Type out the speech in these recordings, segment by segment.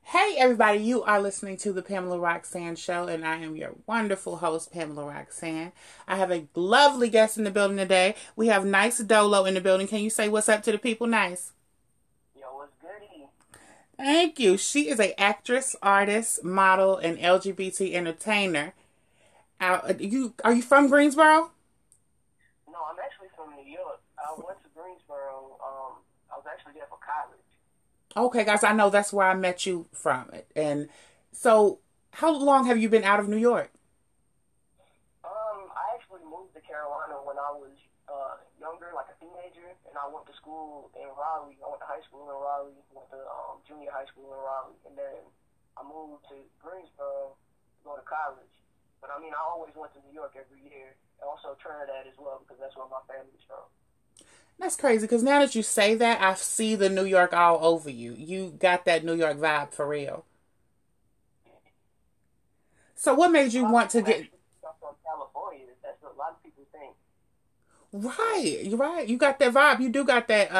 Hey everybody, you are listening to the Pamela Roxanne Show, and I am your wonderful host, Pamela Roxanne. I have a lovely guest in the building today. We have Nice Dolo in the building. Can you say what's up to the people, Nice? Yo, what's goody? Thank you. She is a actress, artist, model, and LGBT entertainer. Are you from Greensboro? No, I'm actually from New York. I went to Greensboro. I was actually there for college. Okay, guys, I know that's where I met you from. And so, how long have you been out of New York? I actually moved to Carolina when I was younger, like a teenager, and I went to school in Raleigh. I went to high school in Raleigh, went to junior high school in Raleigh, and then I moved to Greensboro to go to college. But I mean, I always went to New York every year, and also Trinidad as well because that's where my family's from. That's crazy because now that you say that, I see the New York all over you. You got that New York vibe for real. So, what made A you lot of want to people get actually come from California. That's what a lot of people think. right? You're right. You got that vibe. You do got that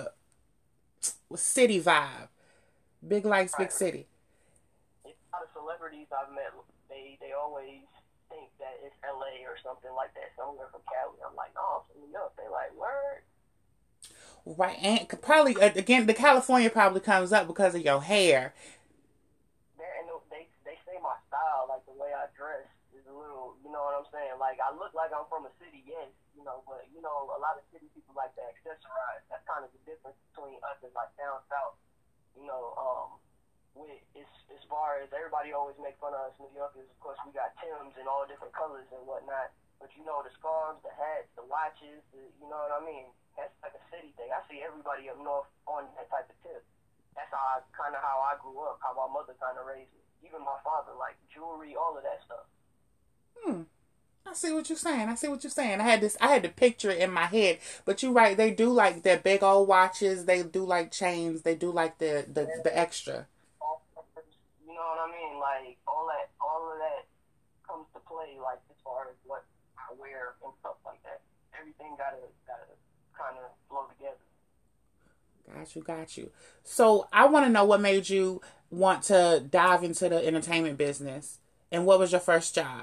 city vibe. Big lights, big Right. city. A lot of celebrities I've met, they always think that it's LA or something like that, somewhere from Cali. I'm like, no, I'm from New York. They like, word. Right, and probably again the California probably comes up because of your hair. And they say my style, like the way I dress, is a little, you know what I'm saying? Like I look like I'm from a city, yes, but a lot of city people like to accessorize. That's kind of the difference between us and like down south. You know, with as far as everybody always make fun of us New Yorkers, of course we got Timbs in all different colors and whatnot. But the scarves, the hats, the watches, you know what I mean? That's like a city thing. I see everybody up north on that type of tip. That's how I grew up, how my mother kind of raised me. Even my father, like jewelry, all of that stuff. Hmm. I see what you're saying. I see what you're saying. I had to picture it in my head. But you're right. They do like their big old watches. They do like chains. They do like the And extra. all, you know what I mean? Like all of that comes to play, like as far as what I wear and stuff like that. Everything gotta kind of flow together. Got you, got you. So I want to know what made you want to dive into the entertainment business, and what was your first job?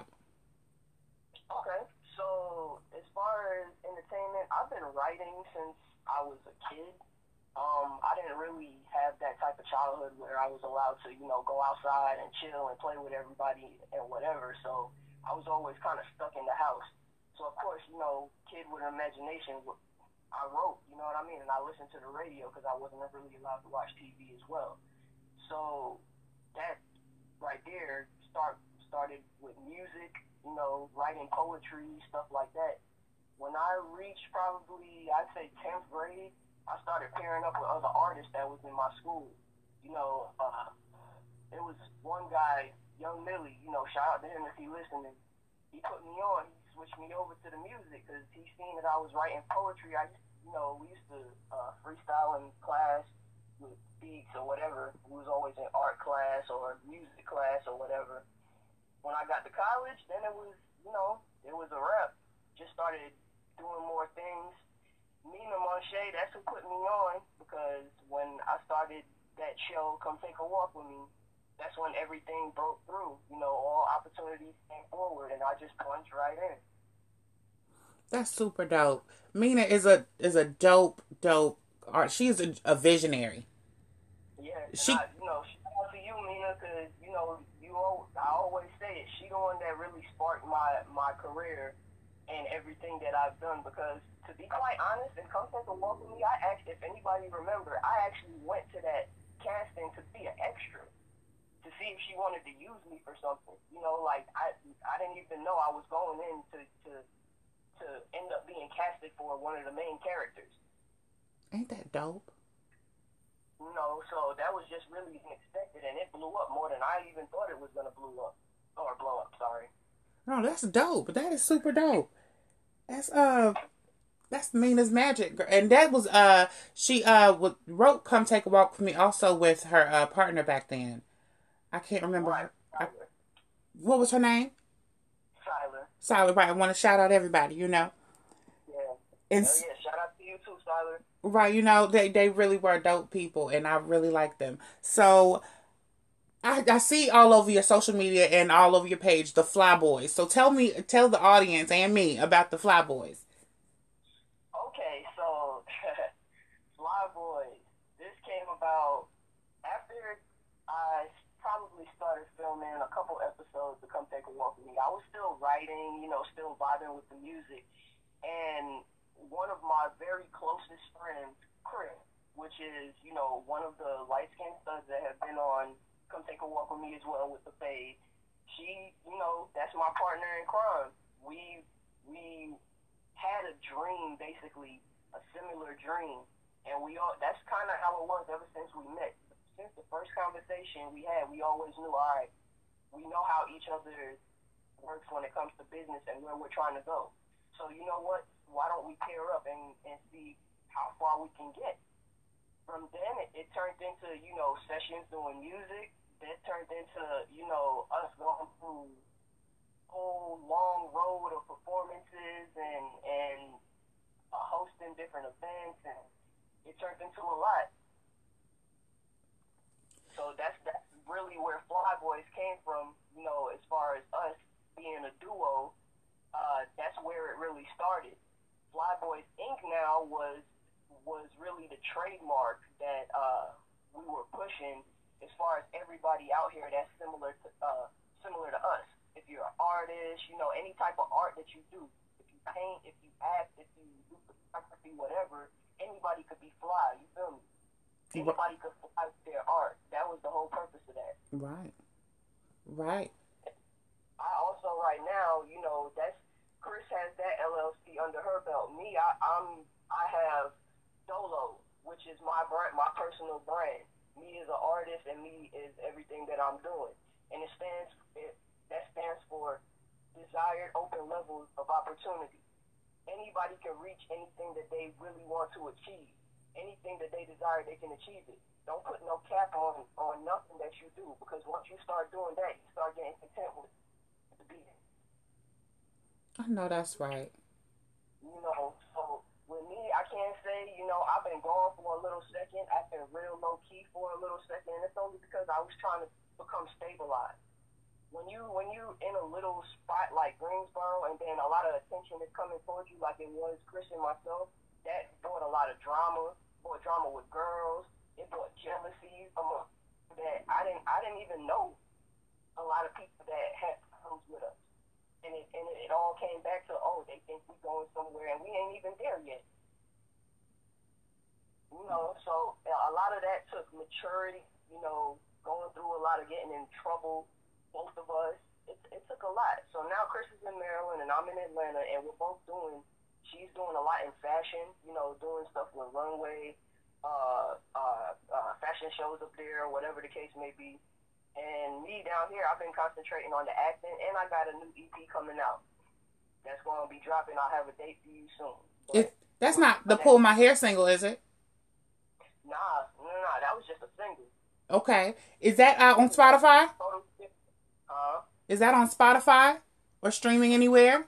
Okay, so as far as entertainment, I've been writing since I was a kid. I didn't really have that type of childhood where I was allowed to, go outside and chill and play with everybody and whatever. So I was always kind of stuck in the house. So of course, kid with an imagination, I wrote, you know what I mean, and I listened to the radio because I wasn't really allowed to watch TV as well. So that right there started with music, writing poetry, stuff like that. When I reached probably, I'd say 10th grade, I started pairing up with other artists that was in my school. You know, uh, it was one guy, Young Millie, shout out to him if he listening. He put me on, he switched me over to the music because he seen that I was writing poetry. We used to freestyle in class with beats or whatever. We was always in art class or music class or whatever. When I got to college, then it was a rap. Just started doing more things. Nina Monche, that's who put me on because when I started that show, Come Take a Walk with Me, that's when everything broke through. All opportunities came forward, and I just plunged right in. That's super dope. Mina is a dope art. She's a visionary. Yes, and She shout out to you, Mina, because I always say it. She the one that really sparked my career and everything that I've done. Because to be quite honest, and come take a walk with me, I asked if anybody remember. I actually went to that casting to be an extra to see if she wanted to use me for something. Like I didn't even know I was going in to end up being casted for one of the main characters. ain't that dope. So that was just really unexpected, and it blew up more than I even thought it was gonna blow up. Sorry. No, that's dope. That is super dope. That's that's Mina's magic, and that was she wrote "Come Take a Walk with Me" also with her partner back then. I can't remember Right, her. Tyler. What was her name? Tyler. Solid. Right. I want to shout out everybody. You know, Yeah. and Hell yeah. Shout out to you too, Tyler. right. You know, they really were dope people, and I really like them. So I see all over your social media and all over your page the Fly Boys. So tell the audience and me about the Fly Boys. Okay, so Fly Boys. This came about after I probably started filming a couple episodes to Come Take a Walk with Me. I was still writing, still vibing with the music, and one of my very closest friends, Chris, which is, one of the light skinned studs that have been on Come Take a Walk with Me as well with the fade. She, that's my partner in crime. We had a dream, basically, a similar dream. And that's kind of how it was ever since we met. Since the first conversation we had, we always knew, all right, we know how each other works when it comes to business and where we're trying to go. So you know what? Why don't we pair up and see how far we can get? From then, it turned into, sessions doing music. That turned into, us going through whole long road of performances and hosting different events, and it turned into a lot. So that's really where Fly Boys came from. As far as us being a duo, that's where it really started. Fly Boys Inc. now was really the trademark that we were pushing as far as everybody out here that's similar to us. If you're an artist, any type of art that you do, if you paint, if you act, if you do photography, whatever, anybody could be Fly. You feel me? Anybody could fly their art. That was the whole purpose of that. Right. Right. I also right now, that's Chris has that LLC under her belt. Me, I have Dolo, which is my brand, my personal brand. Me is an artist, and me is everything that I'm doing, and that stands for desired open levels of opportunity. Anybody can reach anything that they really want to achieve. Anything that they desire, they can achieve it. Don't put no cap on nothing that you do, because once you start doing that, you start getting content with the beat. I know that's right. So with me, I can't say, I've been gone for a little second. I've been real low key for a little second, and it's only because I was trying to become stabilized. When you in a little spot like Greensboro, and then a lot of attention is coming towards you, like it was Chris and myself, that brought a lot of drama. Brought drama with girls. It brought jealousy that I didn't even know a lot of people that had problems with us. And it all came back to, they think we're going somewhere and we ain't even there yet. So a lot of that took maturity, going through a lot of getting in trouble, both of us. It took a lot. So now Chris is in Maryland and I'm in Atlanta, and we're both she's doing a lot in fashion, doing stuff with runway, fashion shows up there, or whatever the case may be. And me down here, I've been concentrating on the acting, and I got a new EP coming out that's going to be dropping. I'll have a date for you soon. That's not the Pull My Hair single, is it? Nah, that was just a single. Okay. Is that out on Spotify? Is that on Spotify or streaming anywhere?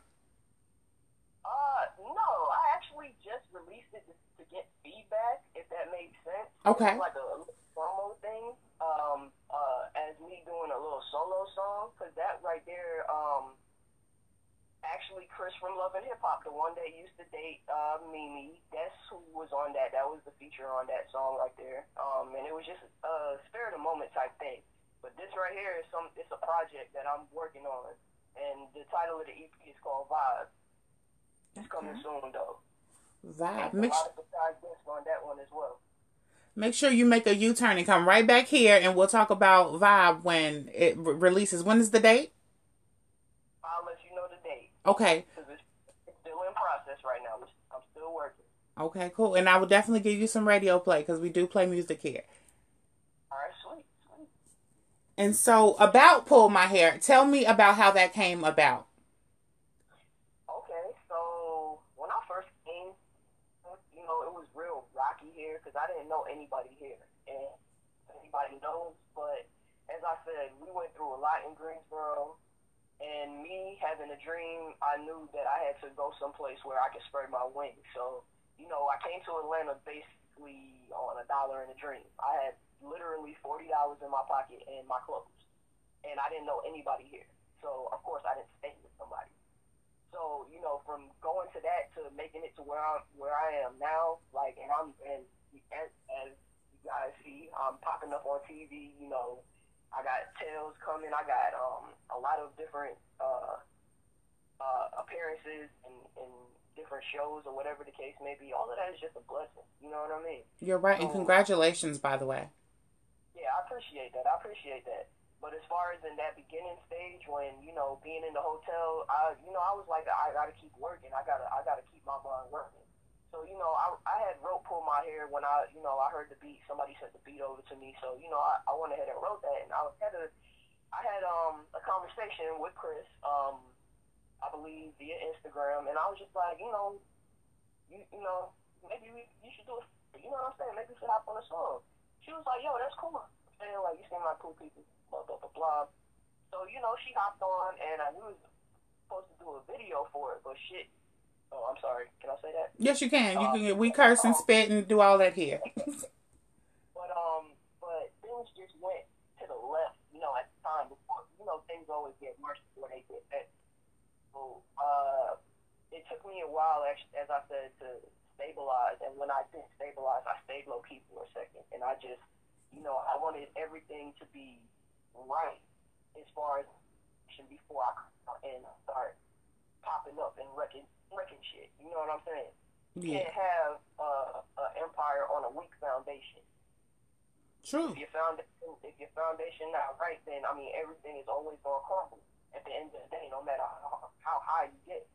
No, I actually just released it to get feedback, if that makes sense. Okay. It's like a promo thing, as me doing a little solo song, because that right there, actually Chris from Love and Hip Hop, the one that used to date Mimi, that's who was on that. That was the feature on that song right there. And it was just a spirit of moment type thing. But this right here is it's a project that I'm working on, and the title of the EP is called Vibe. It's coming soon though. Vibe. A lot of surprise guests on that one as well. Make sure you make a U-turn and come right back here, and we'll talk about Vibe when it releases. When is the date? I'll let you know the date. Okay. Because it's still in process right now. I'm still working. Okay, cool. And I will definitely give you some radio play, because we do play music here. All right, sweet. And so, about Pull My Hair, tell me about how that came about. Okay, so when I first came, it was real rocky here because I didn't know anybody here. And anybody knows, but as I said, we went through a lot in Greensboro. And me having a dream, I knew that I had to go someplace where I could spread my wings. So, I came to Atlanta basically on $1 and a dream. I had literally $40 in my pocket and my clothes. And I didn't know anybody here. So, of course, I didn't stay with somebody. So, you know, from going to that to making it to where I am now, like, and as you guys see, I'm popping up on TV, you know, I got Tales coming, I got a lot of different appearances in different shows or whatever the case may be. All of that is just a blessing, you know what I mean? You're right, and congratulations, by the way. Yeah, I appreciate that. But as far as in that beginning stage, when, you know, being in the hotel, I was like, I gotta keep working. I gotta keep my mind working. So, you know, I had pull my hair when I heard the beat. Somebody sent the beat over to me. So, you know, I went ahead and wrote that, and I had a conversation with Chris, I believe via Instagram, and I was just like, you know, maybe you should do it. You know what I'm saying? Maybe we should hop on a song. She was like, yo, that's cool. I'm saying, like, you seem like cool people. Blah, blah, blah, blah. So, you know, she hopped on, and we was supposed to do a video for it, but shit. Oh, I'm sorry. Can I say that? Yes, you can. We curse and spit and do all that here. But things just went to the left, you know, at the time before. You know, things always get worse before they get better. So, it took me a while, as I said, to stabilize, and when I did stabilize, I stayed low key for a second, and I just, you know, I wanted everything to be right as far as before I start popping up and wrecking shit. You know what I'm saying? You can't have an empire on a weak foundation. True. If your foundation not right, then I mean everything is always gonna crumble at the end of the day, no matter how high you get.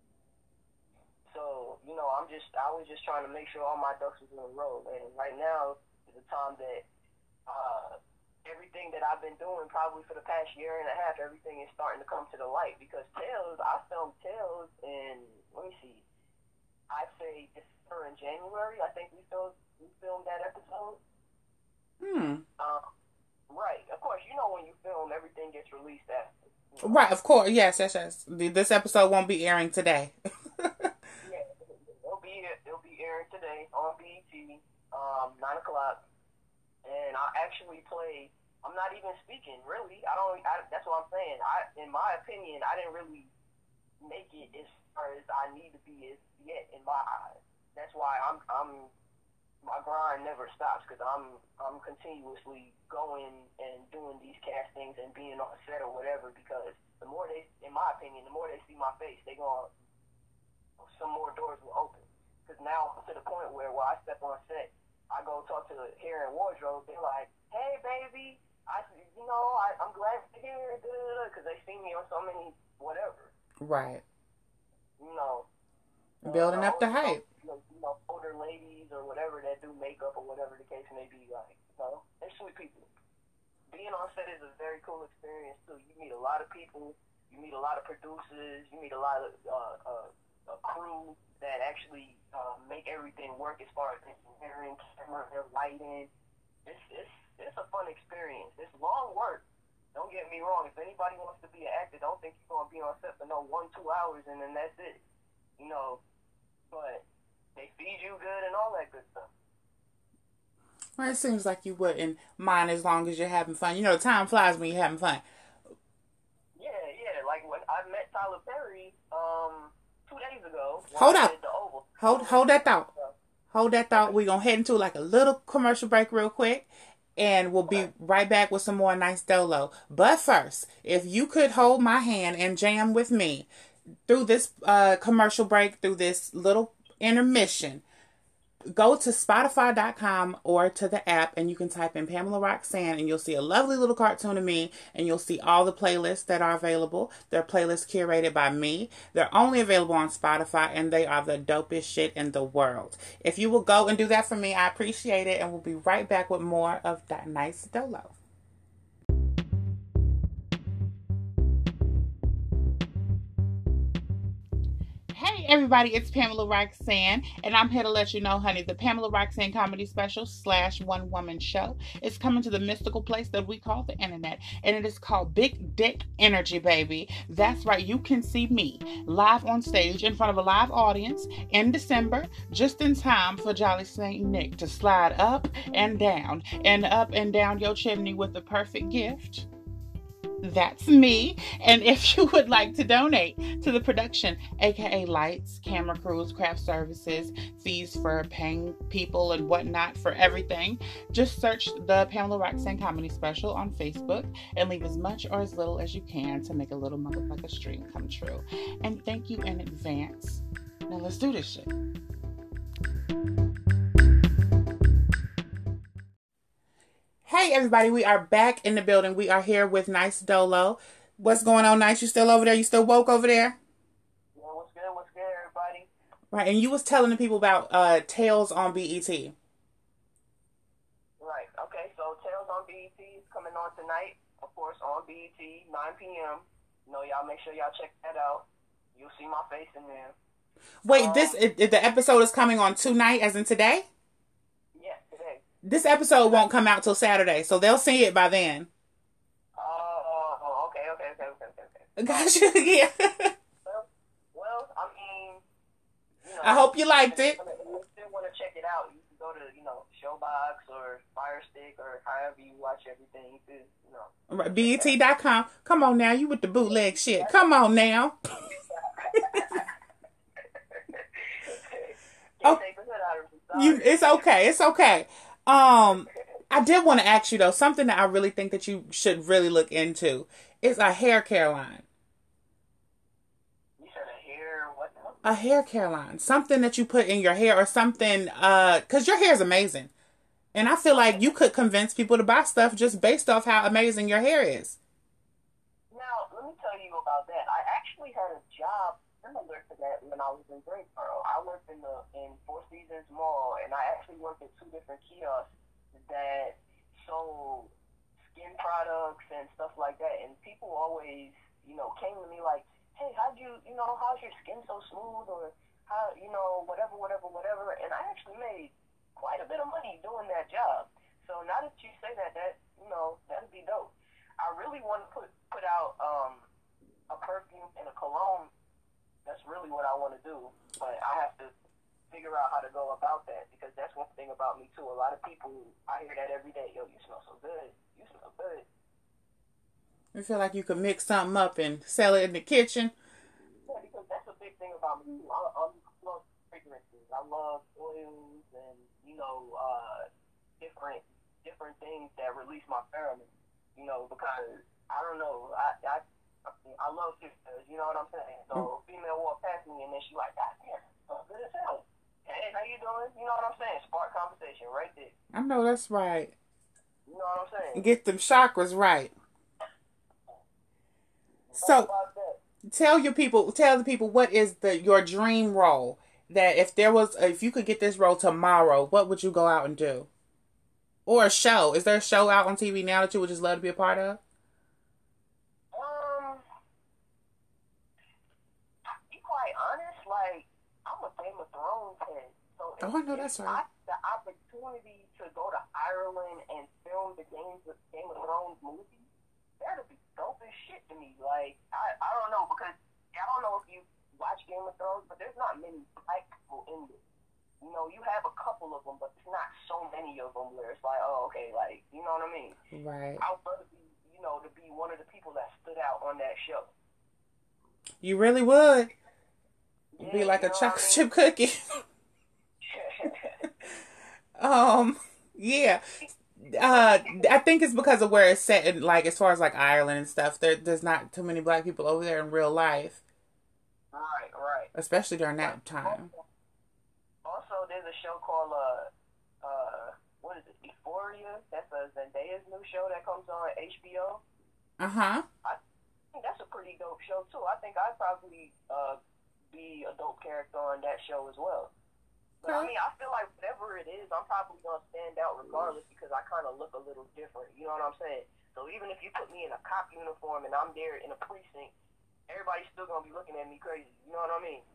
So, you know, I was just trying to make sure all my ducks was in a row. And right now is the time that everything that I've been doing probably for the past year and a half, everything is starting to come to the light. Because I filmed Tales in, let me see, I'd say December and January. I think we filmed that episode. Right. Of course, you know when you film, everything gets released after. You know? Right, of course. Yes. This episode won't be airing today. Yeah, it'll be airing today on BET, 9 o'clock. And I actually play. I'm not even speaking, really. That's what I'm saying. In my opinion, I didn't really make it as far as I need to be yet in my eyes. That's why my grind never stops, because I'm continuously going and doing these castings and being on set or whatever, because in my opinion, the more they see my face, some more doors will open. Because now I'm to the point where I step on set, I go talk to the hair and wardrobe, they're like, hey baby, I'm glad to hear it, because they see me on so many whatever. Right. You know. Building up the hype. You know, older ladies or whatever that do makeup or whatever the case may be, like, you know, they're sweet people. Being on set is a very cool experience too. You meet a lot of people, you meet a lot of producers, you meet a lot of a crew that actually make everything work as far as engineering, camera, lighting. It's a fun experience. It's long work. Don't get me wrong. If anybody wants to be an actor, don't think you're gonna be on set for 1-2 hours and then that's it. You know, but they feed you good and all that good stuff. Well, it seems like you wouldn't mind as long as you're having fun. You know, time flies when you're having fun. Yeah. Like when I met Tyler Perry 2 days ago. Hold up. Hold that thought. Hold that thought. We're going to head into like a little commercial break real quick. And we'll be right back with some more nice dolo. But first, if you could hold my hand and jam with me through this commercial break, through this little intermission, go to Spotify.com or to the app and you can type in Pamela Roxanne and you'll see a lovely little cartoon of me and you'll see all the playlists that are available. They're playlists curated by me. They're only available on Spotify and they are the dopest shit in the world. If you will go and do that for me, I appreciate it, and we'll be right back with more of that nice dolo. Hey everybody, it's Pamela Roxanne, and I'm here to let you know, honey, the Pamela Roxanne Comedy Special / One Woman Show is coming to the mystical place that we call the internet, and it is called Big Dick Energy, baby. That's right, you can see me live on stage in front of a live audience in December, just in time for Jolly St. Nick to slide up and down your chimney with the perfect gift. That's me. And if you would like to donate to the production, aka lights, camera crews, craft services, fees for paying people and whatnot for everything, just search the Pamela Roxanne Comedy Special on Facebook and leave as much or as little as you can to make a little motherfucker dream come true. And thank you in advance. Now let's do this shit. Hey everybody, we are back in the building. We are here with Nice Dolo. What's going on, Nice? You still over there? You still woke over there? Yeah, what's good? What's good, everybody? Right, and you was telling the people about Tales on BET. Right, okay, so Tales on BET is coming on tonight, of course, on BET, 9 p.m. You know, y'all make sure y'all check that out. You'll see my face in there. Wait, the episode is coming on tonight, as in today? Yes, today. This episode won't come out till Saturday, so they'll see it by then. Oh, okay. Gotcha, yeah. Well, I mean, you know, I hope you liked it. If you still want to check it out, you can go to, Showbox or Fire Stick or however you watch everything, Right, BET.com. Come on now, you with the bootleg shit. Come on now. It's okay. It's okay. I did want to ask you though, something that I really think that you should really look into is a hair care line. You said a hair what? A hair care line. Something that you put in your hair or something, because your hair is amazing. And I feel like you could convince people to buy stuff just based off how amazing your hair is. Now, let me tell you about that. I actually had a job similar to that when I was in Greensboro. I worked in Four Seasons Mall, and I actually worked at 2 different kiosks that sold skin products and stuff like that. And people always, came to me like, hey, how's your skin so smooth? Or how, whatever. And I actually made quite a bit of money doing that job. So now that you say that, that'd be dope. I really want to put out a perfume and a cologne. That's really what I want to do, but I have to figure out how to go about that, because that's one thing about me too. A lot of people, I hear that every day. Yo, you smell so good. You smell good. You feel like you could mix something up and sell it in the kitchen? Yeah, because that's a big thing about me. I love fragrances. I love oils and different things that release my pheromones. Because I don't know. I love sisters, you know what I'm saying? So, female walked past me, and then she like, God damn, good as hell. Hey, how you doing? You know what I'm saying? Spark conversation right there. I know that's right. You know what I'm saying? Get them chakras right. So, tell the people what is your dream role. That if you could get this role tomorrow, what would you go out and do? Or a show? Is there a show out on TV now that you would just love to be a part of? Oh, I know that's right. The opportunity to go to Ireland and film the Game of Thrones movie, that'd be dope as shit to me. Like, I don't know, because I don't know if you watch Game of Thrones, but there's not many black people in it. You have a couple of them, but there's not so many of them where it's like, oh, okay, like, you know what I mean? Right. I would love to be, to be one of the people that stood out on that show. You really would. You'd be like a chocolate chip cookie. Yeah. I think it's because of where it's set in, like, as far as like Ireland and stuff. There's not too many black people over there in real life. Right. Especially during that time. Also, there's a show called what is it? Euphoria. That's Zendaya's new show that comes on HBO. Uh-huh. I think that's a pretty dope show too. I think I'd probably be a dope character on that show as well. But I mean, I feel like whatever it is, I'm probably going to stand out regardless, because I kind of look a little different. You know what I'm saying? So even if you put me in a cop uniform and I'm there in a precinct everybody's still gonna be looking at me crazy. You know what I mean?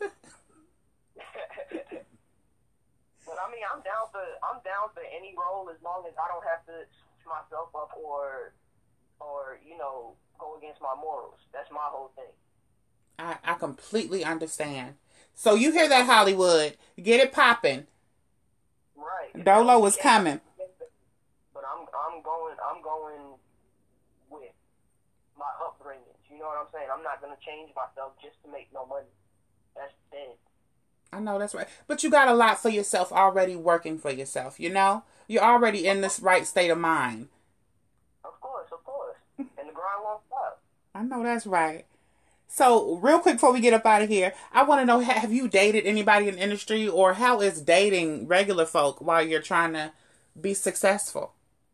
But I mean, I'm down for any role as long as I don't have to switch myself up or go against my morals. That's my whole thing. I completely understand. So you hear that, Hollywood? Get it popping. Right. Dolo is coming. But I'm going with my upbringing. You know what I'm saying? I'm not gonna change myself just to make no money. That's dead. I know that's right. But you got a lot for yourself already working for yourself, you know? You're already in this right state of mind. Of course. And the grind won't stop. I know that's right. So, real quick before we get up out of here, I want to know, have you dated anybody in the industry, or how is dating regular folk while you're trying to be successful?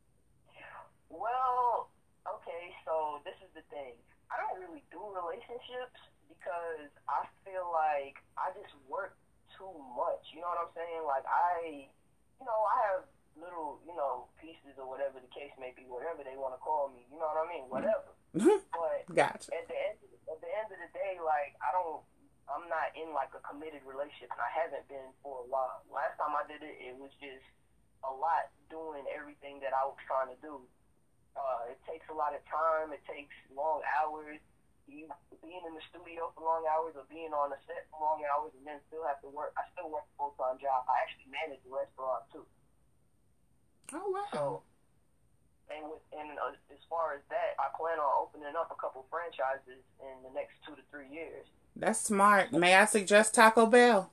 Well, okay, so this is the thing. I don't really do relationships because I feel like I just work too much. You know what I'm saying? Like, I have little, pieces or whatever the case may be, whatever they want to call me. You know what I mean? Whatever. But Gotcha. at the end of the day, like, I'm not in like a committed relationship, and I haven't been for a while. Last time I did it, it was just a lot doing everything that I was trying to do. It takes a lot of time. It takes long hours. You being in the studio for long hours or being on the set for long hours and then still have to work. I still work a full-time job. I actually manage a restaurant too. Oh, wow. So, as far as that, I plan on opening up a couple franchises in the next 2 to 3 years. That's smart. May I suggest Taco Bell?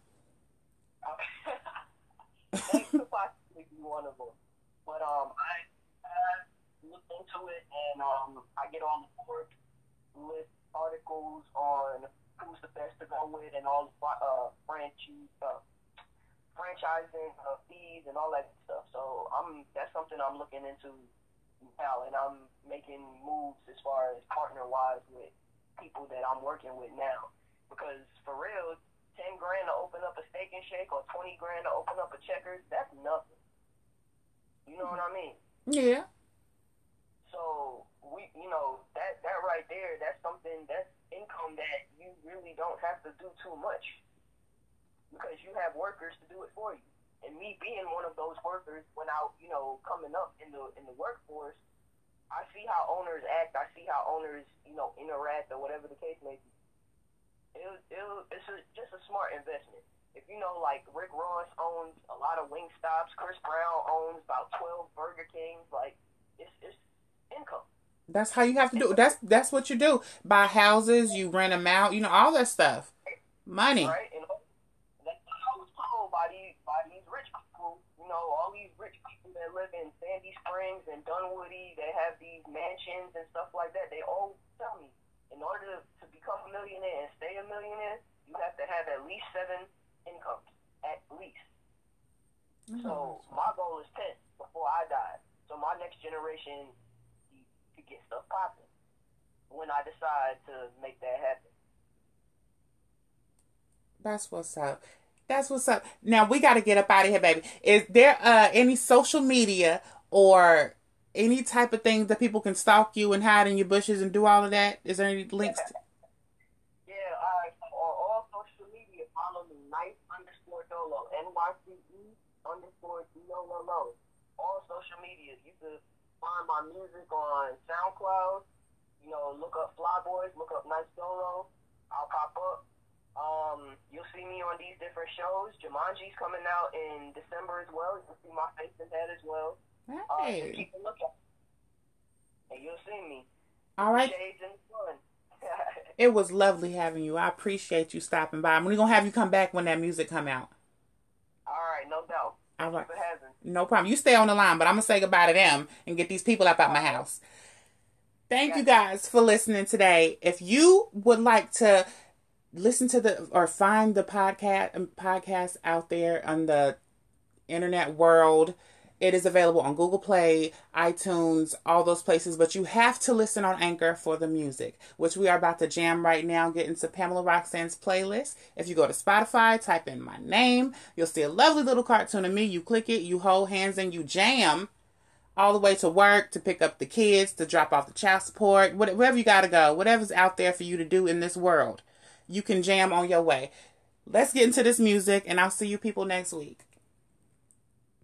That could possibly be one of them. But I looked into it, and I get on the board with articles on who's the best to go with and all the franchising fees and all that stuff. So that's something I'm looking into now, and I'm making moves as far as partner-wise with people that I'm working with now. Because for real, $10,000 to open up a Steak and Shake or $20,000 to open up a Checkers, that's nothing. You know what I mean? Yeah. So that right there, that's something, that's income that you really don't have to do too much because you have workers to do it for you. And me being one of those workers, when I coming up in the workforce, I see how owners act. I see how owners interact or whatever the case may be. It's just a smart investment. If like Rick Ross owns a lot of Wingstops, Chris Brown owns about 12 Burger Kings. Like it's income. That's how you have to do it. That's what you do. Buy houses, you rent them out, all that stuff. Money. Right? And that's what I was told by these rich people, all these rich people that live in Sandy Springs and Dunwoody, they have these mansions and stuff like that. They all tell me, in order to become a millionaire and stay a millionaire, you have to have at least 7 incomes. At least. Mm-hmm. So my goal is 10 before I die. So my next generation could get stuff popping when I decide to make that happen. That's what's up. That's what's up. Now we got to get up out of here, baby. Is there any social media or any type of things that people can stalk you and hide in your bushes and do all of that? Is there any links? Yeah, on all social media, follow me, Nice_Dolo, NYCE_DOLO. All social media. You can find my music on SoundCloud. Look up Flyboys, look up Nice Dolo. I'll pop up. You'll see me on these different shows. Jumanji's coming out in December as well. You'll see my face in that as well. Hey. Just keep a lookout. And you'll see me. All right. Shades in the sun. It was lovely having you. I appreciate you stopping by. We're going to have you come back when that music come out. All right, no doubt. All right. Thanks for having me. No problem. You stay on the line, but I'm going to say goodbye to them and get these people up out my house. Thank you guys for listening today. If you would like to listen to or find the podcast out there on the internet world, it is available on Google Play, iTunes, all those places. But you have to listen on Anchor for the music, which we are about to jam right now, get into Pamela Roxanne's playlist. If you go to Spotify, type in my name, you'll see a lovely little cartoon of me. You click it, you hold hands, and you jam all the way to work, to pick up the kids, to drop off the child support, wherever you got to go, whatever's out there for you to do in this world, you can jam on your way. Let's get into this music, and I'll see you people next week.